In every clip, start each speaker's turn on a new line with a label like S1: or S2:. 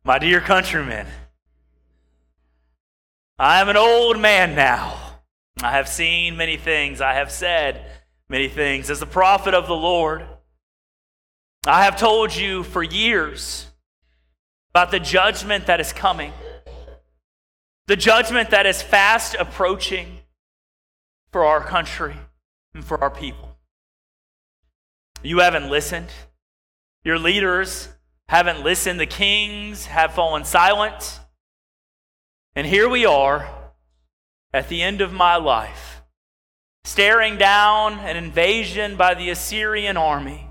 S1: My dear countrymen, I am an old man now. I have seen many things. I have said many things. As the prophet of the Lord, I have told you for years about the judgment that is coming, the judgment that is fast approaching for our country and for our people. You haven't listened. Your leaders haven't listened. The kings have fallen silent. And here we are at the end of my life, staring down an invasion by the Assyrian army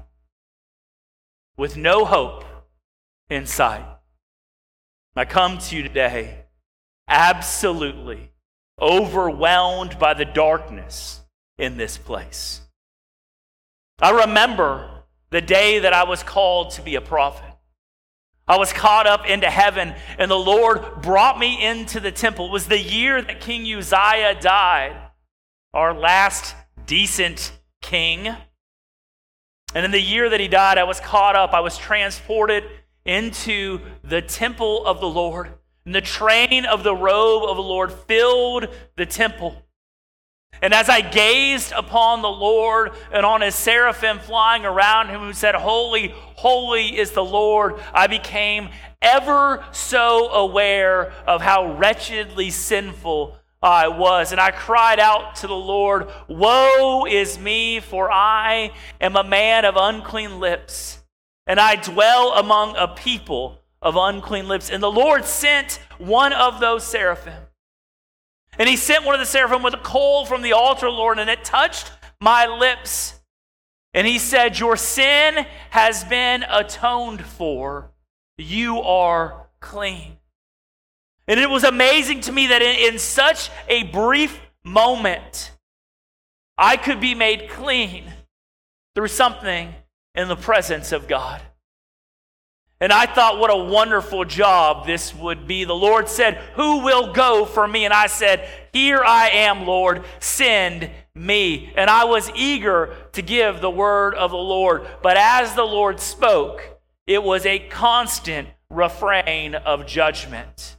S1: with no hope in sight. I come to you today absolutely overwhelmed by the darkness in this place. I remember the day that I was called to be a prophet. I was caught up into heaven, and the Lord brought me into the temple. It was the year that King Uzziah died, our last decent king. And in the year that he died, I was caught up. I was transported into the temple of the Lord. And the train of the robe of the Lord filled the temple. And as I gazed upon the Lord and on his seraphim flying around him who said, "Holy, holy is the Lord," I became ever so aware of how wretchedly sinful I was. And I cried out to the Lord, "Woe is me, for I am a man of unclean lips, and I dwell among a people of unclean lips." And the Lord sent one of those seraphim. And he sent one of the seraphim with a coal from the altar, Lord, and it touched my lips. And he said, "Your sin has been atoned for. You are clean." And it was amazing to me that in such a brief moment, I could be made clean through something in the presence of God. And I thought, what a wonderful job this would be. The Lord said, "Who will go for me?" And I said, "Here I am, Lord, send me." And I was eager to give the word of the Lord. But as the Lord spoke, it was a constant refrain of judgment.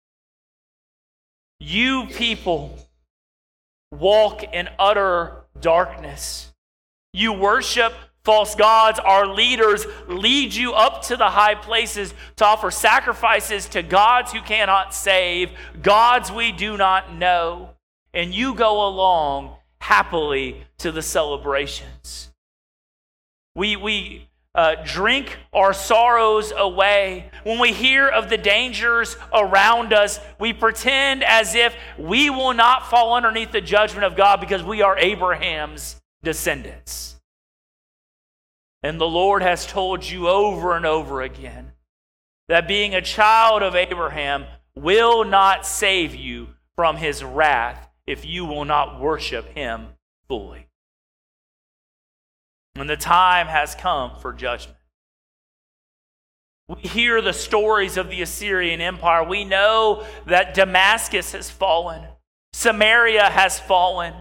S1: You people walk in utter darkness. You worship false gods. Our leaders lead you up to the high places to offer sacrifices to gods who cannot save, gods we do not know. And you go along happily to the celebrations. We drink our sorrows away. When we hear of the dangers around us, we pretend as if we will not fall underneath the judgment of God because we are Abraham's descendants. And the Lord has told you over and over again that being a child of Abraham will not save you from his wrath if you will not worship him fully. And the time has come for judgment. We hear the stories of the Assyrian Empire. We know that Damascus has fallen. Samaria has fallen.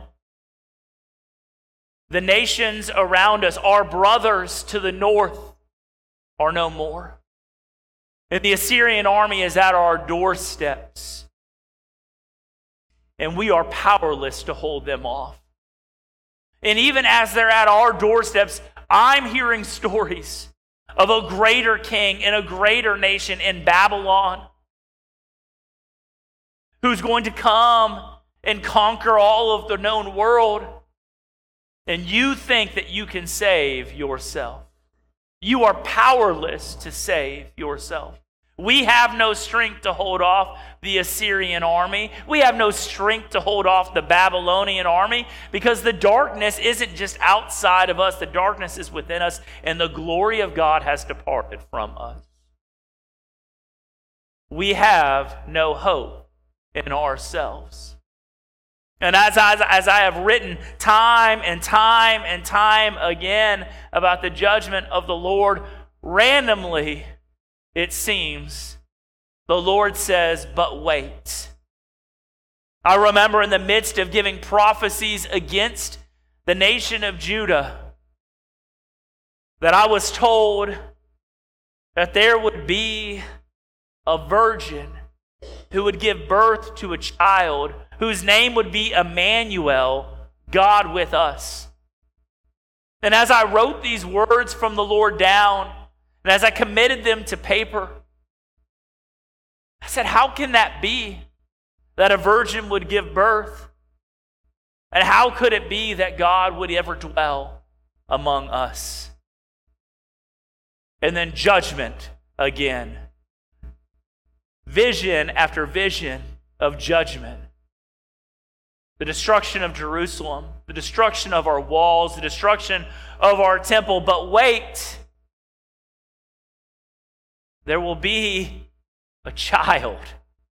S1: The nations around us, our brothers to the north, are no more. And the Assyrian army is at our doorsteps. And we are powerless to hold them off. And even as they're at our doorsteps, I'm hearing stories of a greater king in a greater nation in Babylon who's going to come and conquer all of the known world. And you think that you can save yourself. You are powerless to save yourself. We have no strength to hold off the Assyrian army. We have no strength to hold off the Babylonian army because the darkness isn't just outside of us. The darkness is within us, and the glory of God has departed from us. We have no hope in ourselves. And as I have written time and time and time again about the judgment of the Lord, randomly, it seems, the Lord says, "But wait." I remember in the midst of giving prophecies against the nation of Judah that I was told that there would be a virgin who would give birth to a child whose name would be Emmanuel, God with us. And as I wrote these words from the Lord down, and as I committed them to paper, I said, how can that be that a virgin would give birth? And how could it be that God would ever dwell among us? And then judgment again. Vision after vision of judgment. The destruction of Jerusalem, the destruction of our walls, the destruction of our temple. But wait, there will be a child.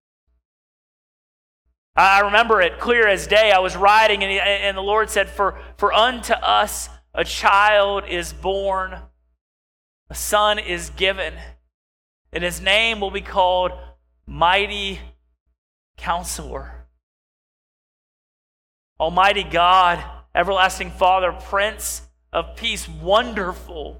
S1: I remember it clear as day. I was riding and the Lord said, For unto us a child is born, a son is given, and his name will be called Mighty Counselor, Almighty God, Everlasting Father, Prince of Peace, Wonderful.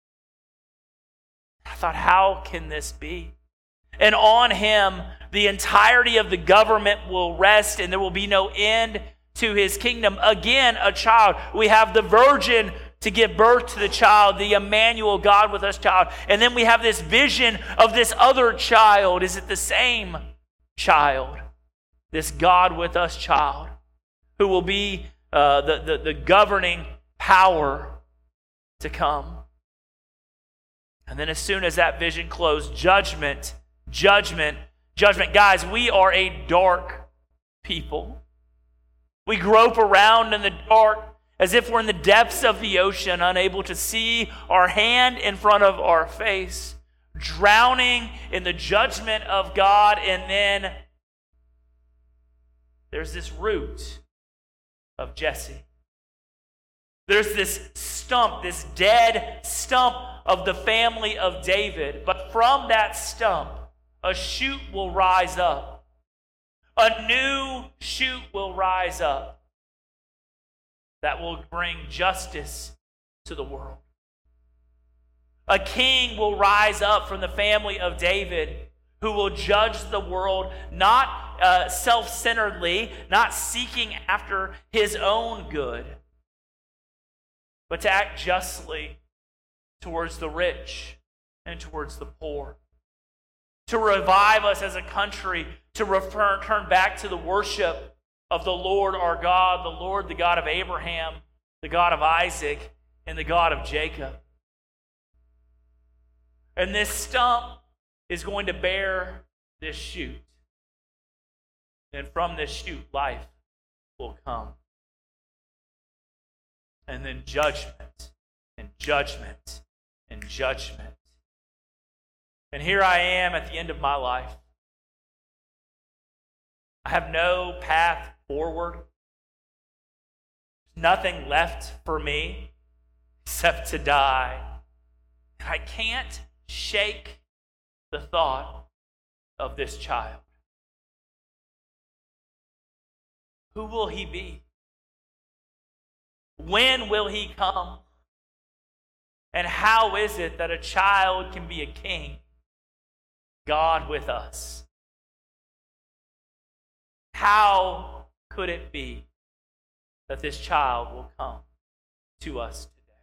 S1: I thought, how can this be? And on him, the entirety of the government will rest, and there will be no end to his kingdom. Again, a child. We have the virgin to give birth to the child, the Emmanuel, God with us child. And then we have this vision of this other child. Is it the same child? This God with us child, who will be the governing power to come. And then as soon as that vision closed, judgment. Guys, we are a dark people. We grope around in the dark as if we're in the depths of the ocean, unable to see our hand in front of our face, drowning in the judgment of God. And then there's this root of Jesse. There's this stump, this dead stump of the family of David. But from that stump, a shoot will rise up. A new shoot will rise up that will bring justice to the world. A king will rise up from the family of David who will judge the world, not self-centeredly, not seeking after his own good, but to act justly towards the rich and towards the poor. To revive us as a country, to return back to the worship of the Lord our God, the Lord, the God of Abraham, the God of Isaac, and the God of Jacob. And this stump is going to bear this shoot. And from this shoot, life will come. And then judgment, and judgment, and judgment. And here I am at the end of my life. I have no path forward. There's nothing left for me except to die. And I can't shake the thought of this child. Who will he be? When will he come? And how is it that a child can be a king? God with us. How could it be that this child will come to us today?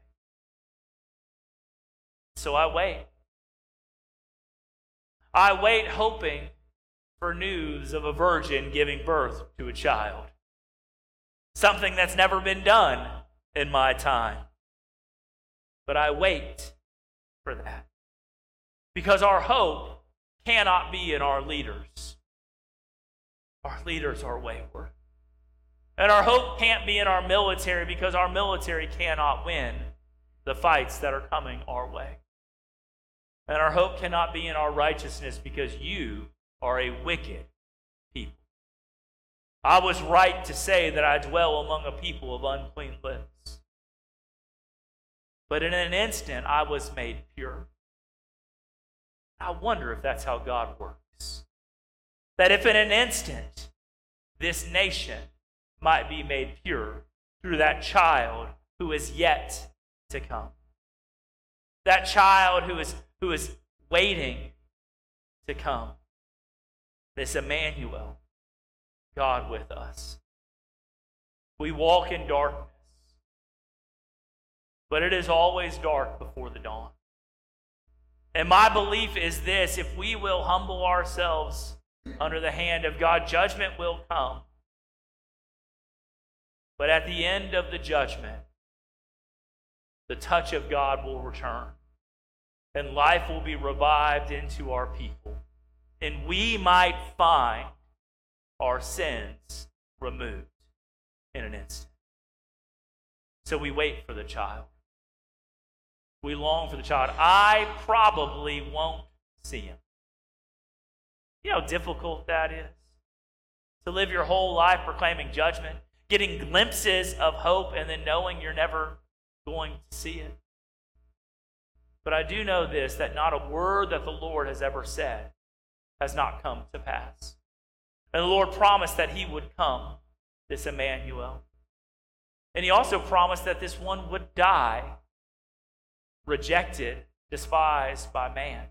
S1: So I wait. I wait hoping for news of a virgin giving birth to a child. Something that's never been done in my time. But I wait for that. Because our hope cannot be in our leaders. Our leaders are wayward. And our hope can't be in our military because our military cannot win the fights that are coming our way. And our hope cannot be in our righteousness because you are a wicked people. I was right to say that I dwell among a people of unclean lips. But in an instant, I was made pure. I wonder if that's how God works. That if in an instant, this nation might be made pure through that child who is yet to come. That child who is waiting to come. This Emmanuel, God with us. We walk in darkness, but it is always dark before the dawn. And my belief is this: if we will humble ourselves under the hand of God, judgment will come. But at the end of the judgment, the touch of God will return, and life will be revived into our people, and we might find our sins removed in an instant. So we wait for the child. We long for the child. I probably won't see him. You know how difficult that is? To live your whole life proclaiming judgment, getting glimpses of hope, and then knowing you're never going to see it. But I do know this, that not a word that the Lord has ever said has not come to pass. And the Lord promised that he would come, this Emmanuel. And he also promised that this one would die, rejected, despised by man.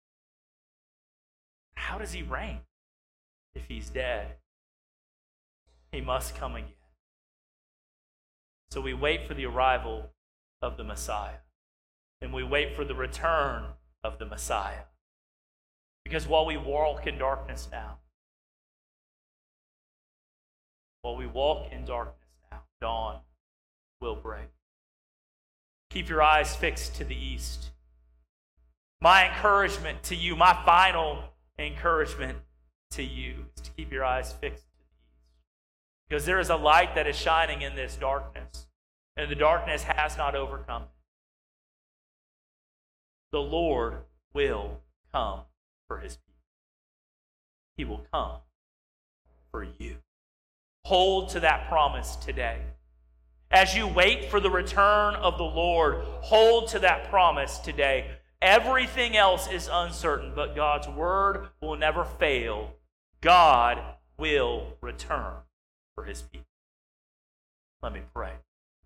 S1: How does he reign if he's dead? He must come again. So we wait for the arrival of the Messiah. And we wait for the return of the Messiah. Because while we walk in darkness now, dawn will break. Keep your eyes fixed to the east. My encouragement to you, my final encouragement to you, is to keep your eyes fixed to the east. Because there is a light that is shining in this darkness, and the darkness has not overcome it. The Lord will come for his people. He will come for you. Hold to that promise today. As you wait for the return of the Lord, hold to that promise today. Everything else is uncertain, but God's word will never fail. God will return for his people. Let me pray.